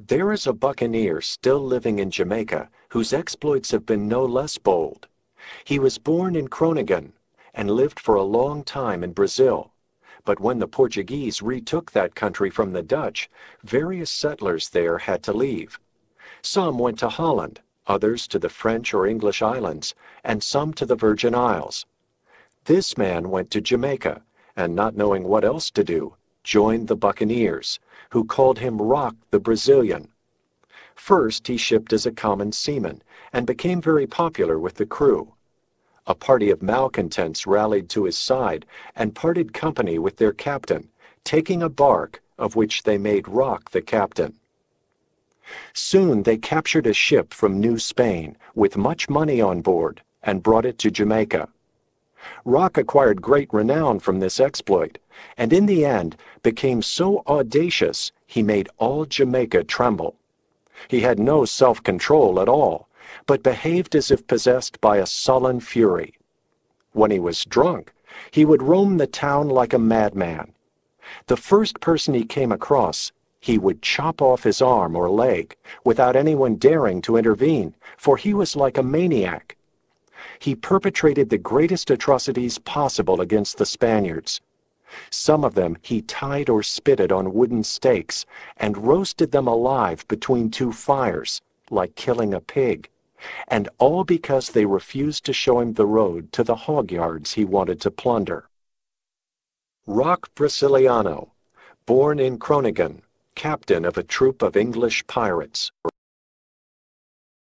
There is a buccaneer still living in Jamaica whose exploits have been no less bold. He was born in Groningen and lived for a long time in Brazil. But when the Portuguese retook that country from the Dutch, various settlers there had to leave. Some went to Holland, others to the French or English islands, and some to the Virgin Isles. This man went to Jamaica, and not knowing what else to do, joined the buccaneers, who called him Rock the Brazilian. First he shipped as a common seaman, and became very popular with the crew. A party of malcontents rallied to his side, and parted company with their captain, taking a bark, of which they made Rock the captain. Soon they captured a ship from New Spain, with much money on board, and brought it to Jamaica. Rock acquired great renown from this exploit, and in the end became so audacious he made all Jamaica tremble. He had no self-control at all, but behaved as if possessed by a sullen fury. When he was drunk, he would roam the town like a madman. The first person he came across, he would chop off his arm or leg, without anyone daring to intervene, for he was like a maniac. He perpetrated the greatest atrocities possible against the Spaniards. Some of them he tied or spitted on wooden stakes, and roasted them alive between two fires, like killing a pig, and all because they refused to show him the road to the hog yards he wanted to plunder. Rock Brasiliano, born in Groningen, captain of a troop of English pirates.